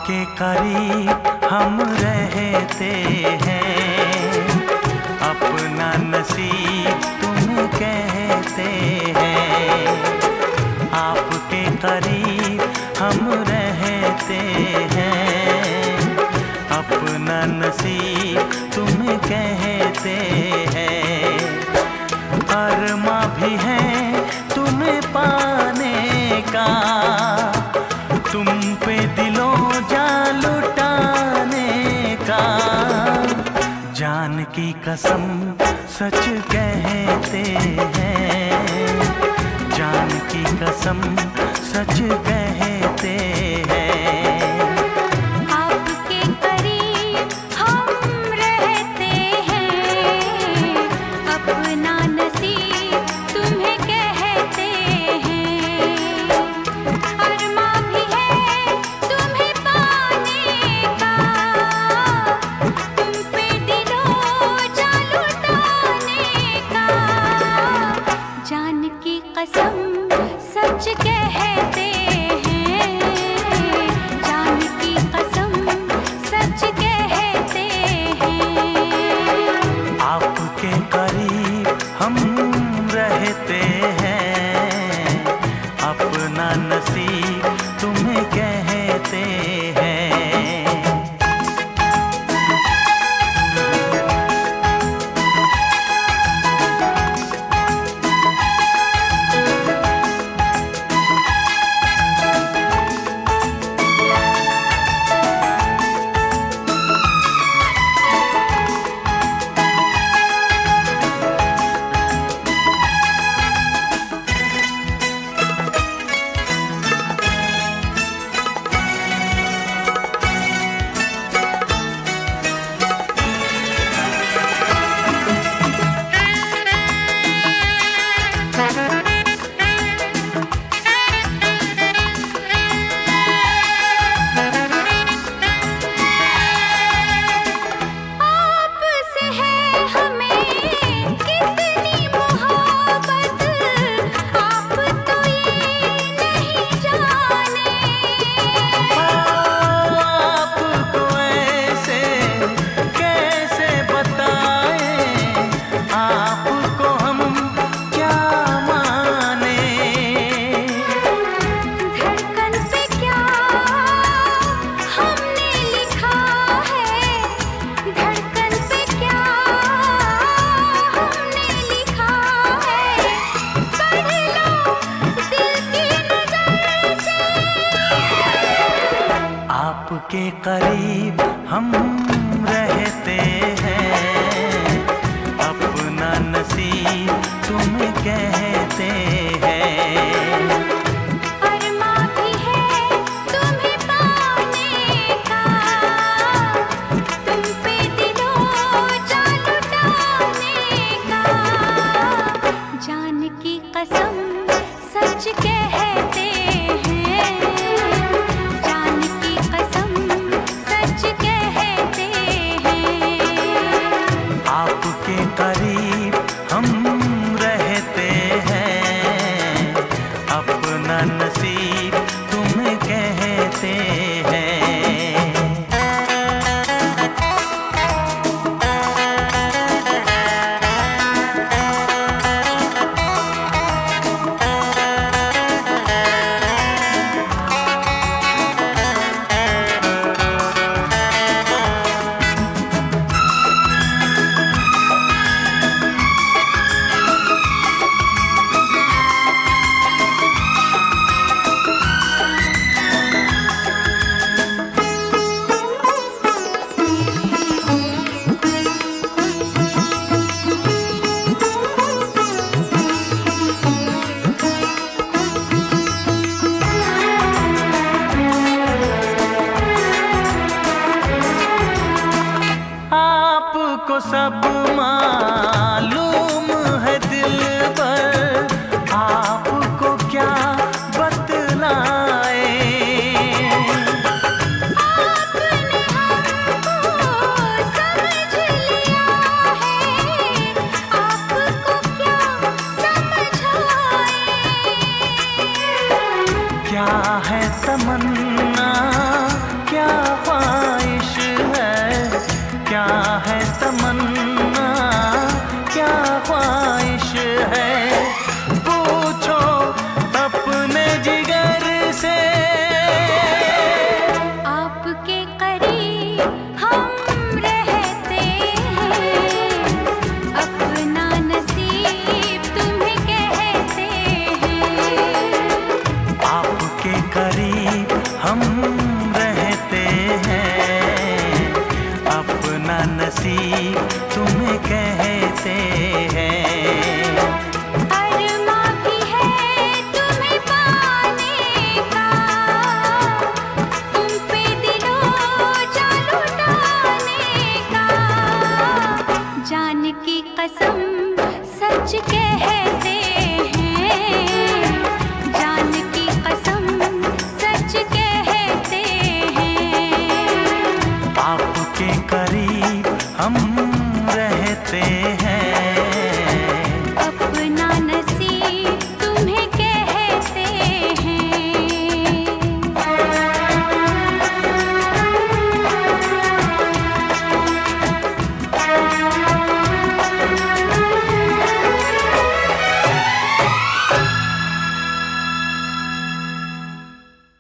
आपके करीब हम रहते हैं, अपना नसीब तुम्हें कहते हैं। आपके करीब हम रहते हैं, अपना नसीब तुम्हें कहते हैं। अरमा भी है तुम्हें पाने का, तुम पे दिलों जान लुटाने का। जान की कसम सच कहते हैं, जान की कसम सच कहते हैं। आपके करीब हम रहते हैं, अपना नसीब तुम्हें कहते हैं। अरमा भी है तुम्हें पाने का, तुम पे दिलों जान लुटाने का। जान की कसम सच कहते हैं, जान की कसम सच कहते हैं। आपके करीब हम रहते हैं, अपना नसीब तुम्हें कहते हैं। आपके करीब हम रहते हैं, अपना नसीब तुम्हें कहते हैं। अरमा भी है तुम्हें पाने का, तुम पे दिलों जान लुटाने का। जान की कसम सच कहते हैं, जान की कसम सच कहते हैं। आपके करीब हम रहते हैं, अपना नसीब तुम्हें कहते हैं। आपको सब मालूम है दिलबर, आपको क्या बतलाए। आपने हमको समझ लिया है, आपको क्या समझाए। क्या है तमन्ना क्या तुम्हें कहते हैं। अरमा भी है तुम्हें पाने का, तुम पे दिलो जान लुटाने का। जान की कसम सच कहते हैं, जान की कसम सच कहते हैं। आपके करीब हम रहते हैं।